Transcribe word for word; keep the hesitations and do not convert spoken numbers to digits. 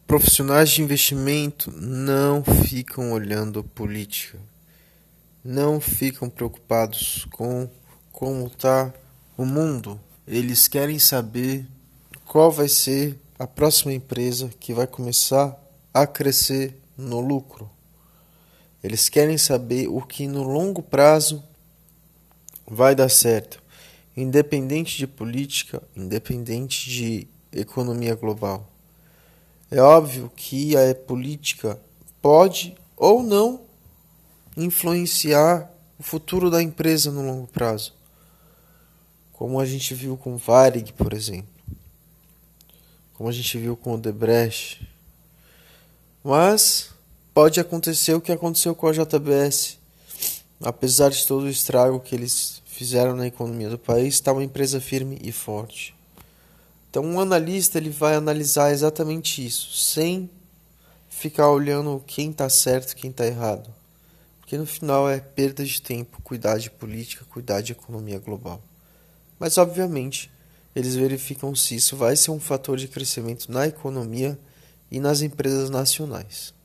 Profissionais de investimento não ficam olhando política, não ficam preocupados com como está o mundo. Eles querem saber qual vai ser a próxima empresa que vai começar a crescer no lucro. Eles querem saber o que no longo prazo vai dar certo, independente de política, independente de economia global. É óbvio que a política pode ou não influenciar o futuro da empresa no longo prazo, como a gente viu com Varig, por exemplo, como a gente viu com o Odebrecht. Mas pode acontecer o que aconteceu com a J B S. Apesar de todo o estrago que eles fizeram na economia do país, está uma empresa firme e forte. Então um analista ele vai analisar exatamente isso, sem ficar olhando quem está certo e quem está errado. Porque no final é perda de tempo cuidar de política, cuidar de economia global. Mas obviamente eles verificam se isso vai ser um fator de crescimento na economia e nas empresas nacionais.